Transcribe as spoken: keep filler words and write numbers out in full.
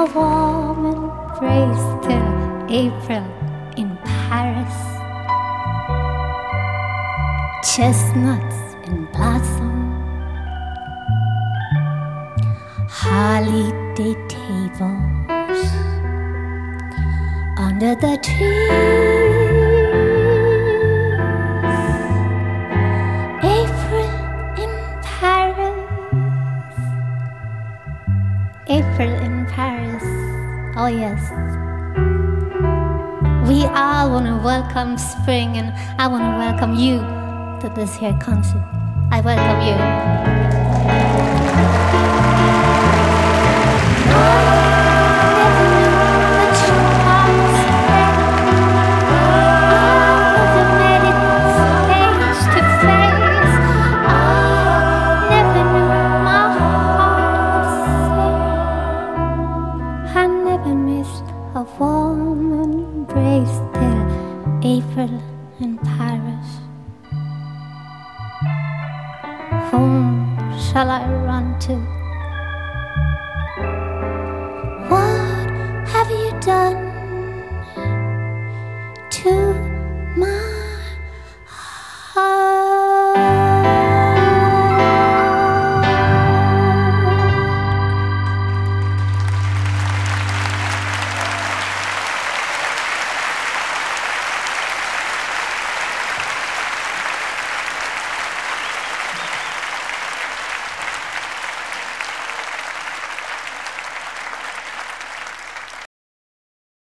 a warm embrace till April in Paris. Chestnuts in blossom, holiday tables under the trees. April in Paris, April in Paris, oh yes. We all want to welcome spring, and I want to welcome you to this here concert. I welcome you. A warm embrace till April in Paris. Whom shall I run to? What have you done